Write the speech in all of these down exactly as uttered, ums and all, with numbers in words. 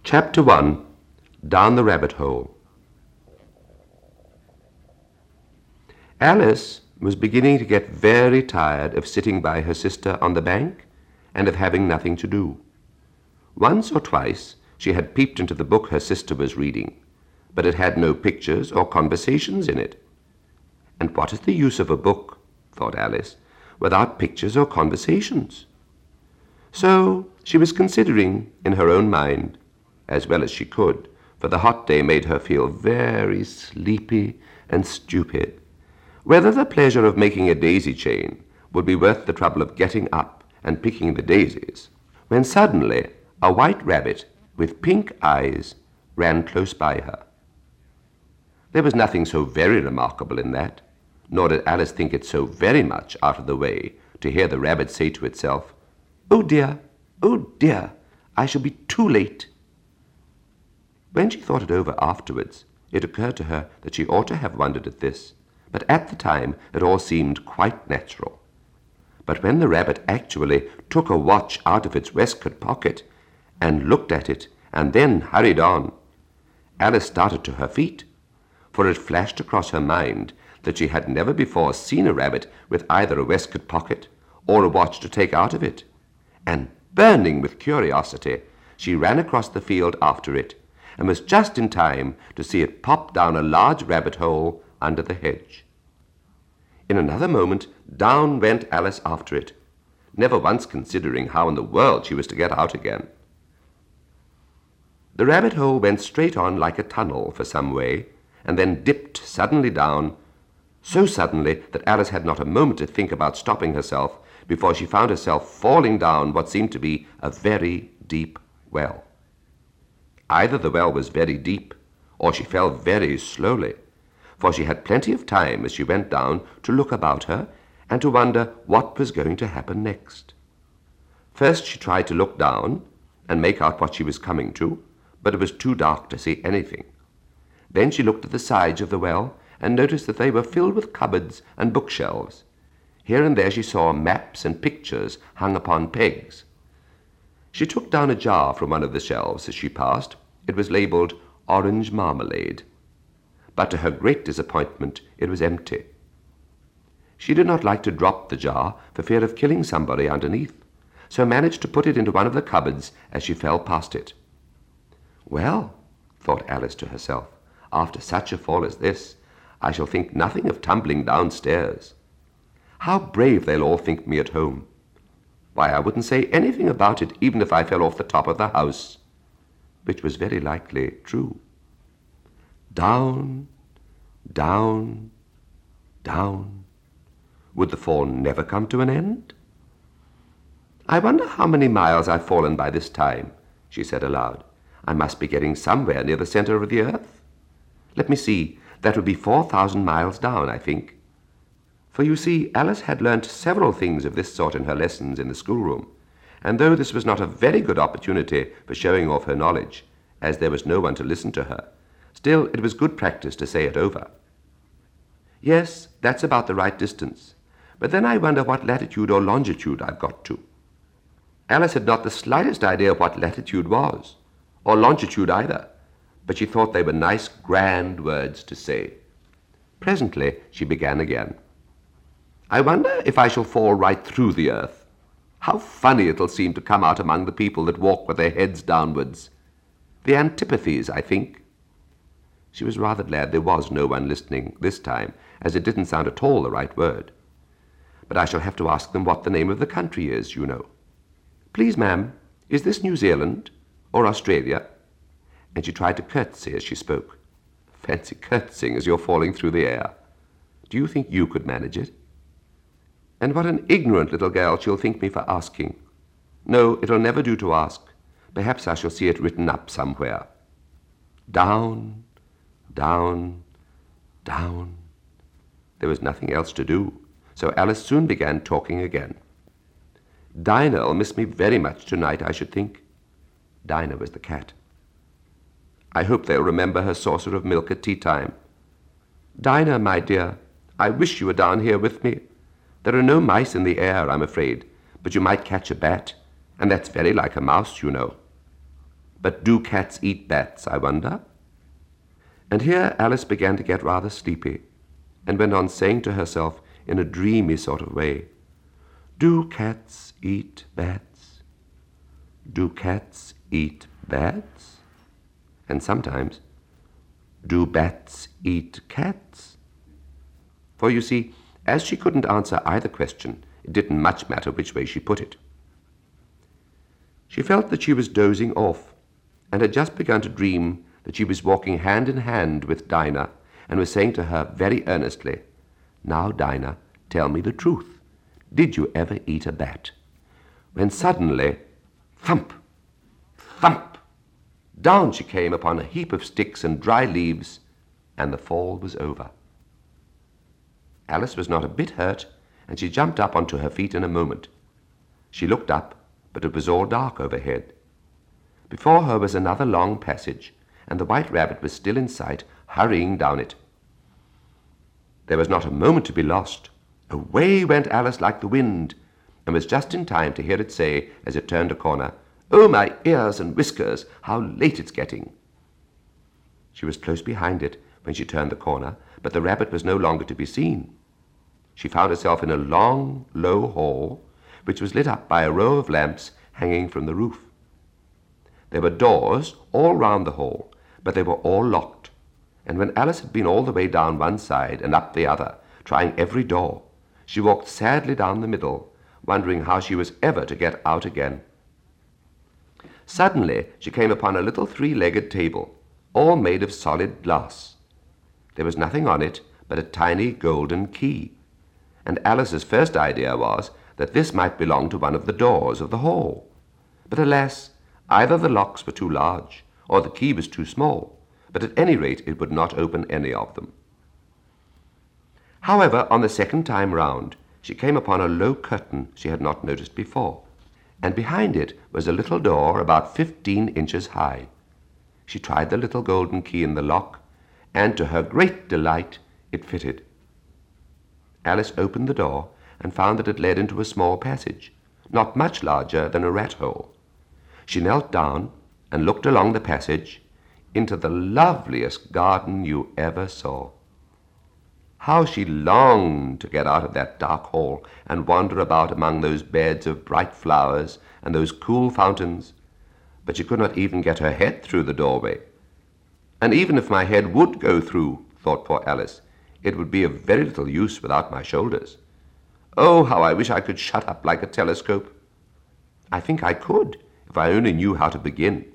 Chapter one. Down the Rabbit Hole. Alice was beginning to get very tired of sitting by her sister on the bank and of having nothing to do. Once or twice she had peeped into the book her sister was reading, but it had no pictures or conversations in it. And what is the use of a book, thought Alice, without pictures or conversations? So she was considering in her own mind, as well as she could, for the hot day made her feel very sleepy and stupid, whether the pleasure of making a daisy chain would be worth the trouble of getting up and picking the daisies, when suddenly a white rabbit with pink eyes ran close by her. There was nothing so very remarkable in that, nor did Alice think it so very much out of the way to hear the rabbit say to itself, "Oh dear, oh dear, I shall be too late." When she thought it over afterwards, it occurred to her that she ought to have wondered at this, but at the time it all seemed quite natural. But when the rabbit actually took a watch out of its waistcoat pocket and looked at it and then hurried on, Alice started to her feet, for it flashed across her mind that she had never before seen a rabbit with either a waistcoat pocket or a watch to take out of it, and burning with curiosity, she ran across the field after it, and was just in time to see it pop down a large rabbit hole under the hedge. In another moment, down went Alice after it, never once considering how in the world she was to get out again. The rabbit hole went straight on like a tunnel for some way, and then dipped suddenly down, so suddenly that Alice had not a moment to think about stopping herself before she found herself falling down what seemed to be a very deep well. Either the well was very deep, or she fell very slowly, for she had plenty of time as she went down to look about her and to wonder what was going to happen next. First she tried to look down and make out what she was coming to, but it was too dark to see anything. Then she looked at the sides of the well and noticed that they were filled with cupboards and bookshelves. Here and there she saw maps and pictures hung upon pegs. She took down a jar from one of the shelves as she passed. It was labelled orange marmalade, but to her great disappointment it was empty. She did not like to drop the jar for fear of killing somebody underneath, so managed to put it into one of the cupboards as she fell past it. "Well," thought Alice to herself, "after such a fall as this, I shall think nothing of tumbling downstairs. How brave they'll all think me at home. Why, I wouldn't say anything about it even if I fell off the top of the house," which was very likely true. Down, down, down. Would the fall never come to an end? "I wonder how many miles I've fallen by this time," she said aloud. "I must be getting somewhere near the center of the earth. Let me see, that would be four thousand miles down, I think." For you see, Alice had learnt several things of this sort in her lessons in the schoolroom, and though this was not a very good opportunity for showing off her knowledge, as there was no one to listen to her, still it was good practice to say it over. "Yes, that's about the right distance, but then I wonder what latitude or longitude I've got to." Alice had not the slightest idea what latitude was, or longitude either, but she thought they were nice, grand words to say. Presently she began again. "I wonder if I shall fall right through the earth. How funny it'll seem to come out among the people that walk with their heads downwards. The antipathies, I think." She was rather glad there was no one listening this time, as it didn't sound at all the right word. "But I shall have to ask them what the name of the country is, you know. Please, ma'am, is this New Zealand or Australia?" And she tried to curtsy as she spoke. Fancy curtsying as you're falling through the air. Do you think you could manage it? And what an ignorant little girl she'll think me for asking. No, it'll never do to ask. Perhaps I shall see it written up somewhere. Down, down, down. There was nothing else to do, so Alice soon began talking again. "Dinah'll miss me very much tonight, I should think." Dinah was the cat. "I hope they'll remember her saucer of milk at tea time. Dinah, my dear, I wish you were down here with me. There are no mice in the air, I'm afraid, but you might catch a bat, and that's very like a mouse, you know." But do cats eat bats, I wonder? And here Alice began to get rather sleepy, and went on saying to herself in a dreamy sort of way, do cats eat bats? Do cats eat bats? And sometimes, do bats eat cats? For you see, as she couldn't answer either question, it didn't much matter which way she put it. She felt that she was dozing off, and had just begun to dream that she was walking hand in hand with Dinah, and was saying to her very earnestly, now, Dinah, tell me the truth. Did you ever eat a bat? When suddenly, thump, thump, down she came upon a heap of sticks and dry leaves, and the fall was over. Alice was not a bit hurt, and she jumped up onto her feet in a moment. She looked up, but it was all dark overhead. Before her was another long passage, and the White Rabbit was still in sight, hurrying down it. There was not a moment to be lost. Away went Alice like the wind, and was just in time to hear it say, as it turned a corner, oh, my ears and whiskers, how late it's getting. She was close behind it when she turned the corner, but the rabbit was no longer to be seen. She found herself in a long, low hall, which was lit up by a row of lamps hanging from the roof. There were doors all round the hall, but they were all locked, and when Alice had been all the way down one side and up the other, trying every door, she walked sadly down the middle, wondering how she was ever to get out again. Suddenly she came upon a little three-legged table, all made of solid glass. There was nothing on it but a tiny golden key, and Alice's first idea was that this might belong to one of the doors of the hall. But alas, either the locks were too large, or the key was too small, but at any rate it would not open any of them. However, on the second time round, she came upon a low curtain she had not noticed before, and behind it was a little door about fifteen inches high. She tried the little golden key in the lock, and to her great delight, it fitted. Alice opened the door and found that it led into a small passage, not much larger than a rat hole. She knelt down and looked along the passage into the loveliest garden you ever saw. How she longed to get out of that dark hall and wander about among those beds of bright flowers and those cool fountains, but she could not even get her head through the doorway. And even if my head would go through, thought poor Alice, it would be of very little use without my shoulders. Oh, how I wish I could shut up like a telescope. I think I could, if I only knew how to begin.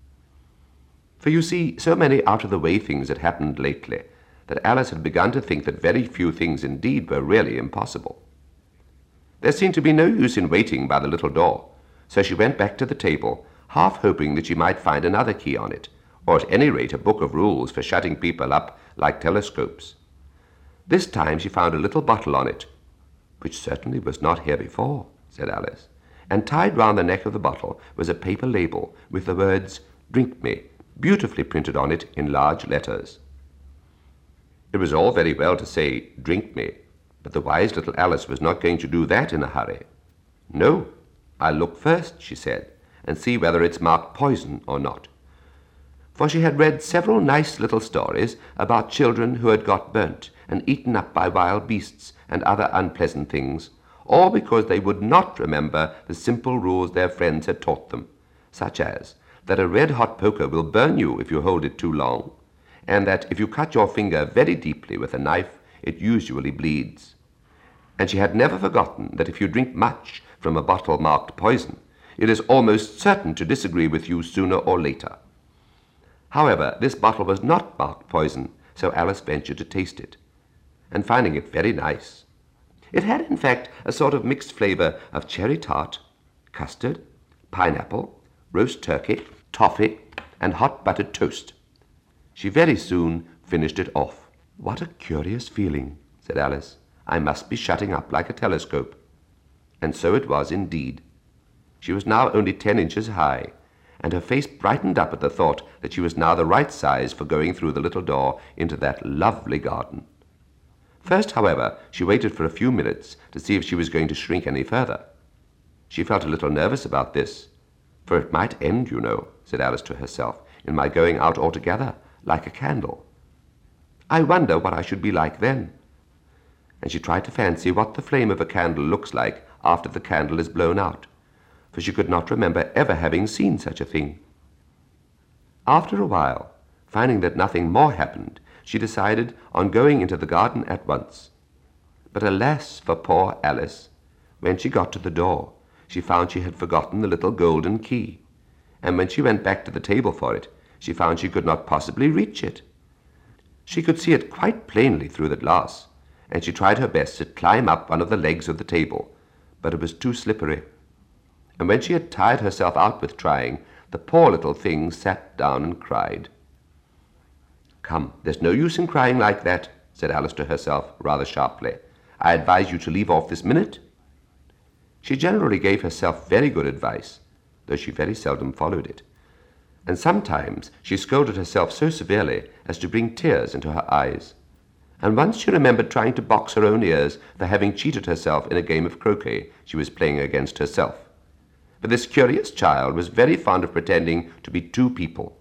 For you see, so many out-of-the-way things had happened lately, that Alice had begun to think that very few things indeed were really impossible. There seemed to be no use in waiting by the little door, so she went back to the table, half hoping that she might find another key on it, or at any rate a book of rules for shutting people up like telescopes. This time she found a little bottle on it, which certainly was not here before, said Alice, and tied round the neck of the bottle was a paper label with the words, Drink Me, beautifully printed on it in large letters. It was all very well to say, drink me, but the wise little Alice was not going to do that in a hurry. No, I'll look first, she said, and see whether it's marked poison or not. For she had read several nice little stories about children who had got burnt and eaten up by wild beasts and other unpleasant things, all because they would not remember the simple rules their friends had taught them, such as that a red-hot poker will burn you if you hold it too long, and that if you cut your finger very deeply with a knife, it usually bleeds. And she had never forgotten that if you drink much from a bottle marked poison, it is almost certain to disagree with you sooner or later. However, this bottle was not marked poison, so Alice ventured to taste it, and finding it very nice. It had, in fact, a sort of mixed flavour of cherry tart, custard, pineapple, roast turkey, toffee, and hot buttered toast. She very soon finished it off. What a curious feeling, said Alice. I must be shutting up like a telescope. And so it was indeed. She was now only ten inches high, and her face brightened up at the thought that she was now the right size for going through the little door into that lovely garden. First, however, she waited for a few minutes to see if she was going to shrink any further. She felt a little nervous about this, For it might end, you know, said Alice to herself, in my going out altogether, like a candle. I wonder what I should be like then. And she tried to fancy what the flame of a candle looks like after the candle is blown out, for she could not remember ever having seen such a thing. After a while, finding that nothing more happened, she decided on going into the garden at once. But alas for poor Alice! When she got to the door, she found she had forgotten the little golden key, and when she went back to the table for it, she found she could not possibly reach it. She could see it quite plainly through the glass, and she tried her best to climb up one of the legs of the table, but it was too slippery. And when she had tired herself out with trying, the poor little thing sat down and cried. "Come, there's no use in crying like that," said Alice to herself, rather sharply. "I advise you to leave off this minute." She generally gave herself very good advice, though she very seldom followed it, and sometimes she scolded herself so severely as to bring tears into her eyes, and once she remembered trying to box her own ears for having cheated herself in a game of croquet she was playing against herself. For this curious child was very fond of pretending to be two people.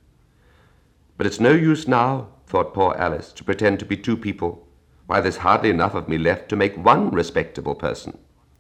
But it's no use now, thought poor Alice, to pretend to be two people, while there's hardly enough of me left to make one respectable person.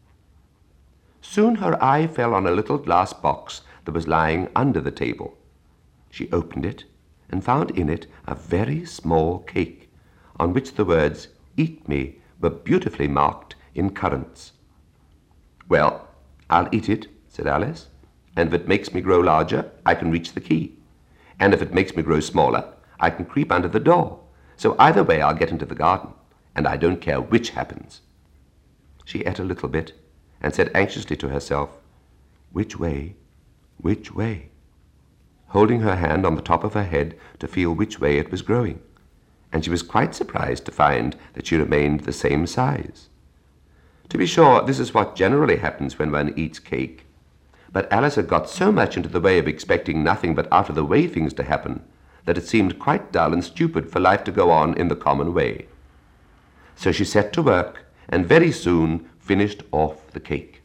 Soon her eye fell on a little glass box that was lying under the table. She opened it and found in it a very small cake, on which the words, "Eat me," were beautifully marked in currants. "Well, I'll eat it," said Alice, "and if it makes me grow larger, I can reach the key. And if it makes me grow smaller, I can creep under the door. So either way I'll get into the garden, and I don't care which happens." She ate a little bit, and said anxiously to herself, "Which way? Which way?" holding her hand on the top of her head to feel which way it was growing, and she was quite surprised to find that she remained the same size. To be sure, this is what generally happens when one eats cake, but Alice had got so much into the way of expecting nothing but out-of-the-way things to happen that it seemed quite dull and stupid for life to go on in the common way. So she set to work, and very soon finished off the cake.